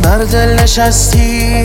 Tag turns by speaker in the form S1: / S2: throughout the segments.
S1: بر دل نشستی،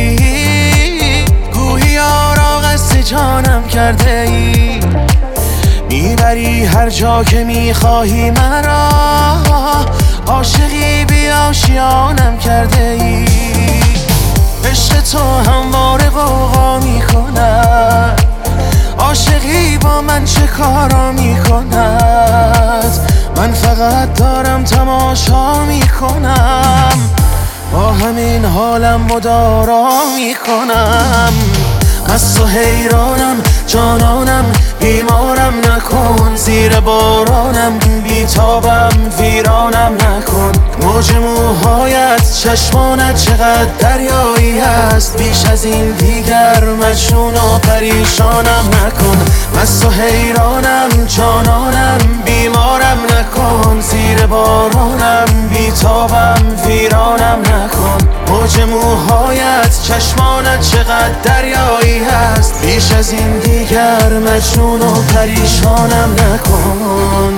S1: گویی یارا قصد جانم کرده ای. میبری هر جا که میخواهی مرا، عاشقی بی آشیانم کرده ای. عشق تو همواره غوغا میکند، عاشقی با من چه کارا میکند. من فقط دارم تماشا میکنم، با همین حالم مدارا میکنم. از تو حیرانم جانانم، بیمارم نکن. زیر بارانم بیتابم ویرانم نکن. موج موهایت چشمانت چقدر دریایی هست، بیش از این دیگر مجنون و پریشانم نکن. از تو حیرانم جانانم، بیمارم نکن. زیر بارانم بیتابم ویرانم نکن. موج موهایت چشمانت چقدر دریایی هست، بیش از این دیگر مجنون و پریشانم نکن.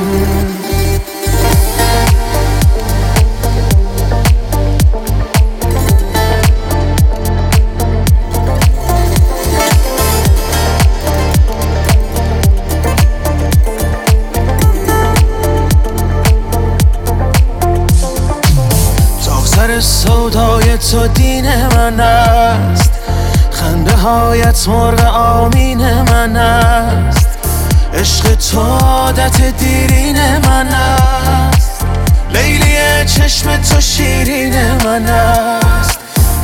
S1: سر سودای تو دین من است، خنده هایت مرغ آمین من است. عشق تو عادت دیرین من است، لیلی چشم تو شیرین من است.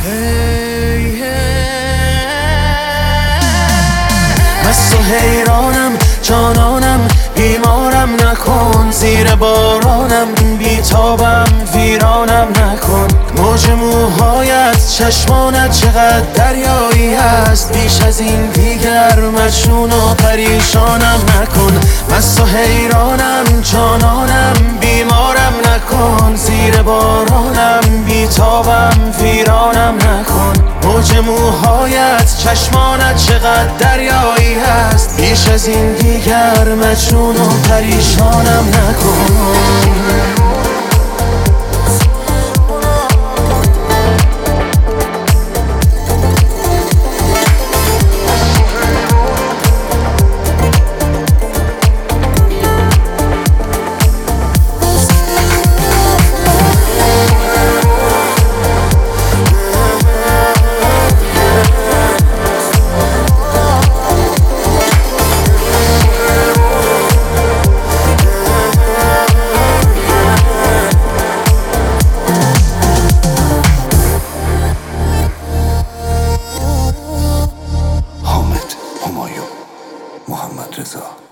S1: از تو حیرانم جانانم، بیمارم نکن. زیر بارانم بیتابم ویرانم نکن. موج موهایت چشمانت چقدر دریایی هست، بیش از این دیگر مجنون و پریشانم نکن. از تو حیرانم جانانم، بیمارم نکن. زیر بارانم بیتابم ویرانم نکن. موج موهایت چشمانت چقدر دریایی هست، بیش از این دیگر مجنون و پریشانم نکن.
S2: محمد رضا